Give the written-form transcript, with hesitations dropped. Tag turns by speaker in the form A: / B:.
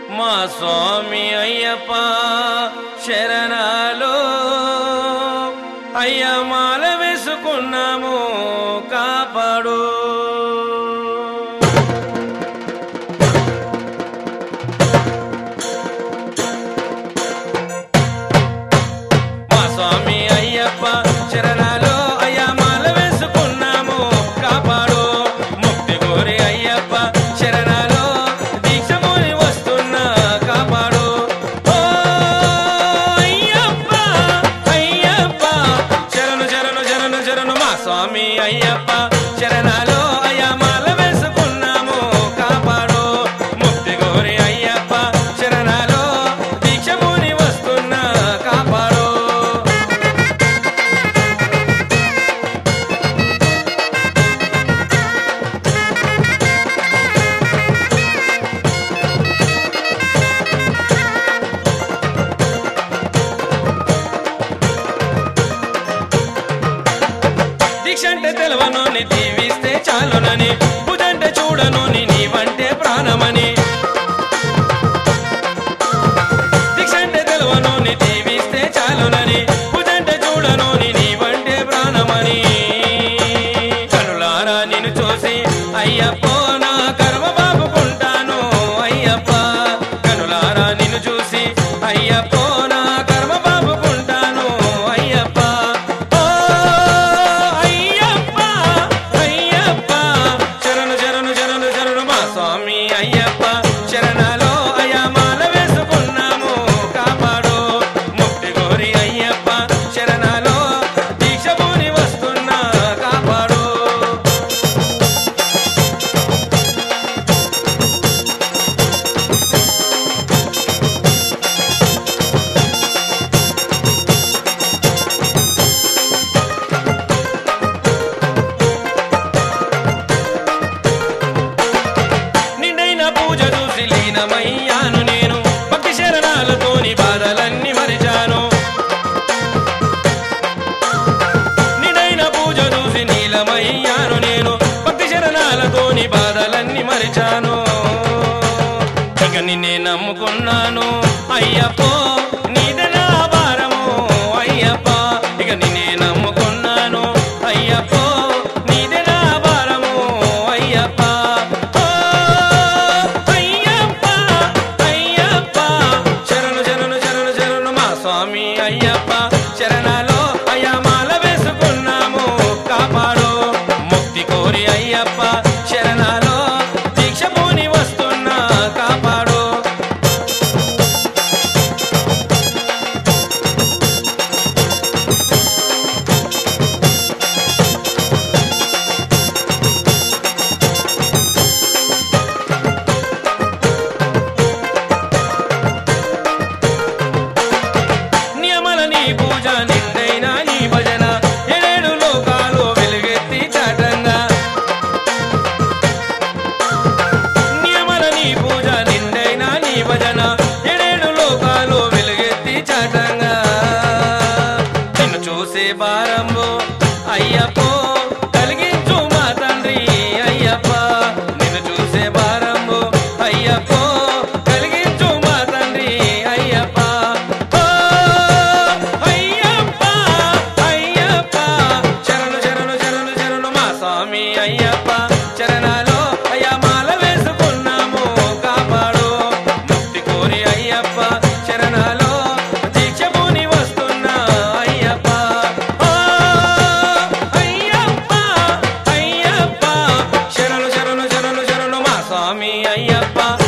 A: మా స్వామి అయ్యప్ప శరణాలు అయ్య మాల వేసుకున్నాము కాపాడు. మా స్వామి అయ్యప్ప శరణాలు అయ్య మాల వేసుకున్నాము కాపాడు. ముక్తి కోరి అయ్యప్ప శరణాలు దీక్ష మోని వస్తున్నా కాపాడు. ఓ అయ్యప్ప అయ్యప్ప శరణు శరణు శరణు శరణు మా స్వామి అయ్యప్ప శరణాలు అయ్య మాల వేసుకున్నాము కాపాడు. ముక్తి కోరి అయ్యప్ప శరణాలు దీక్ష మోని వస్తున్నా కాపాడు. దీక్షంటే తెలవనోని దీవిస్తే చాలునని, భుజంటే చూడనోని నీవంటే ప్రాణమని. దీక్షంటే తెలవనోని దీవిస్తే చాలునని, భుజంటే చూడనోని నీవంటే ప్రాణమని. కనులారా నిన్ను చూసి అయ్యప్పో నా కర్మ బాపుకుంటాను అయ్యప్ప. కనులారా నిన్ను చూసి అయ్యప్పో నా కర్మ బాపుకుంటాను అయ్యప్ప. ఓ అయ్యప్ప అయ్యప్ప శరణు శరణు శరణు శరణు మా స్వామి అయ్యప్ప శరణాలో అయ్య మాల వేసుకున్నాము కాపాడు. ముక్తి కోరి అయ్యప్ప శరణాలో దీక్ష పూని వస్తున్నా కాపాడు. నిండైన పూజ చూసి లీనమయ్యాను నేను, భక్తి శరణాలతోని బాధలన్నీ మరిచాను. నిండైన పూజ చూసి నీలమయ్యాను నేను, భక్తి శరణాలతోని బాధలన్నీ మరిచాను. ఇక నిన్నే నమ్ముకున్నాను అయ్యప్పో నీదే నా భారము అయ్యప్ప. ఇక నిన్నే నమ్ముకున్నాను అయ్యప్పో నీదే నా భారము అయ్యప్ప. ఓ అయ్యప్ప అయ్యప్ప శరణు శరణు శరణు శరణు మా స్వామి అయ్యప్ప శరణాలో అయ్య మాల వేసుకున్నాము కాపాడు. ముక్తి కోరి అయ్యప్ప శరణాలో దీక్ష పూని వస్తున్నా కాపాడు. నియమల నీ పూజ నిండైనా నీ భజన, ఏడేడు లోకాలు వెలుగెత్తి చాటంగా. నియమల నీ పూజ నిండైనా నీ భజన, ఏడేడు లోకాలు వెలుగెత్తి చాటంగా. నిన్ను చూసే భారంబు అయ్యప్పో కలిగించు మా తండ్రి అయ్యప్ప. నిన్ను చూసే భారంబు అయ్యప్పో కలిగించు మా తండ్రి అయ్యప్ప. ఓ అయ్యప్ప అయ్యప్ప శరణు శరణు శరణు శరణు మా స్వామి అయ్యప్ప శరణాలో అయ్య మాల వేసుకున్నాము కాపాడు. ముక్తి కోరి అయ్యప్ప శరణాలో దీక్ష పూని వస్తున్నా అయ్యప్ప. ఓ అయ్యప్ప అయ్యప్ప శరణు శరణు శరణు శరణు మా స్వామి అయ్యప్ప